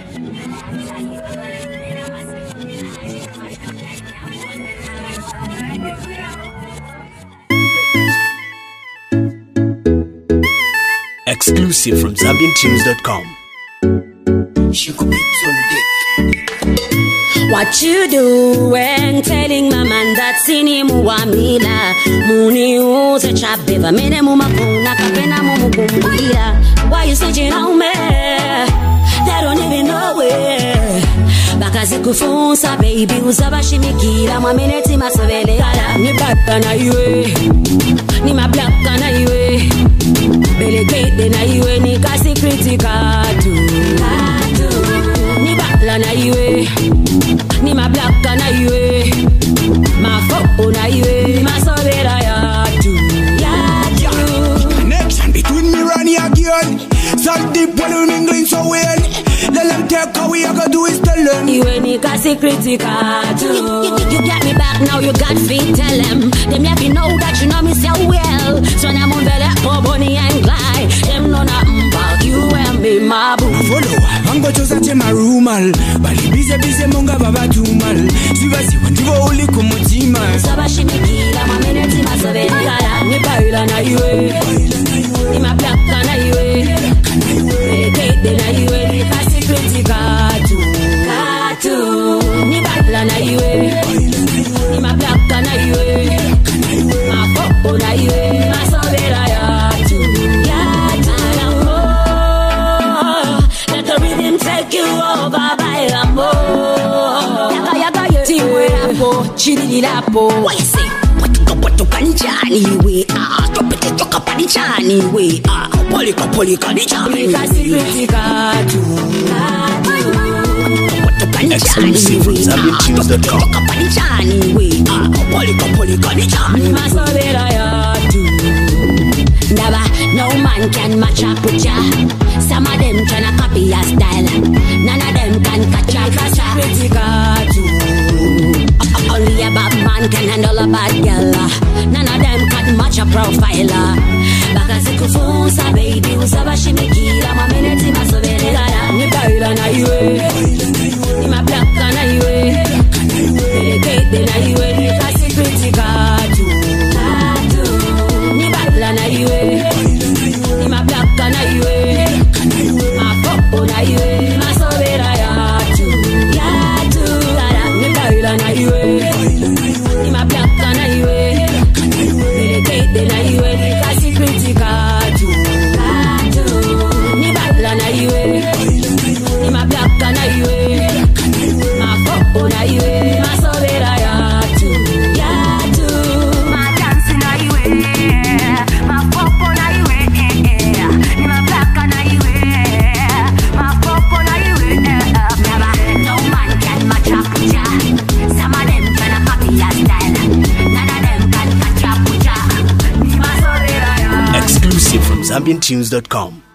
Exclusive from ZambianTunes.com. She could be Sunday. What you doing? Telling my man that sini muamila muni uze chabeva mene mumapuna kapena mumukumbila. Why you searching on me? They don't even know it. Bakazi kufunsa baby uzabashimikira mwameneti masovele kala ni baka na iwe ni mablaka na iwe belegede na iwe ni kasi kritika tu ni bala na iwe ni mablaka na iwe mafoko na iwe masovela ya tu Connection between me and you again. So deep when you mingling so well. Let them take away, I gotta do is tell them. You ain't kasi kritika too. You get me back now, you got feet, tell them. Them let me know that you know me so well. So now I'm on the for Bonnie and Clyde. Them know nothing about you and me, my boo. Follow, I'm going to say my rumal. Bali bize monga baba tumal. Siva ndivo uli kumutima. Sabashi mikila, mameneti masovela. Ni baila na iwe. Ni mablaka na iwe. Kete na iwe. Ni kasi kritika tu. Ni baila na iwe. Ni mablaka na iwe. Mafoko na iwe. Masovela ya tu. Let the rhythm take you over, baila mo. Yaga ye. Tiwe hapo, chini lapo. What you say? What kanjani we ah. Toka panichani we ah. Polika ni chani. Kasi kritika tu. Exclusive from ZambianTunes.com. Toka panichani we ah. Polika ni chani. Masovela ya tu. Never, no man can match up with ya. Some of them tryna copy your style. None of them can catch up. Kasi kritika tu. Only a bad man can handle a bad girl. None of them can match a profiler. Bakazi kufunsa baby uzabashimikira mameneti masovele kala. Ni baila na iwe. Ni mablaka na iwe. Belegede na iwe. Ni kasi kritika tu. Ni baila na iwe. Ni mablaka na iwe. Mafoko na iwe. Masovela ya tu. Ni baila na iwe. Ni mablaka na iwe. Belegede na iwe. Ni kasi kritika tu. Ni baila na iwe. Ni mablaka na iwe. Mafoko na iwe. Masovela ya tu. Madansi na iwe. Mafoko na iwe. Ni mablaka na iwe. Mafoko na iwe. Never, no man can match up with ya. Some of them tryna copy your style. None of them can catch up with ya. Ni masovela ya. Exclusive from ZambianTunes.com.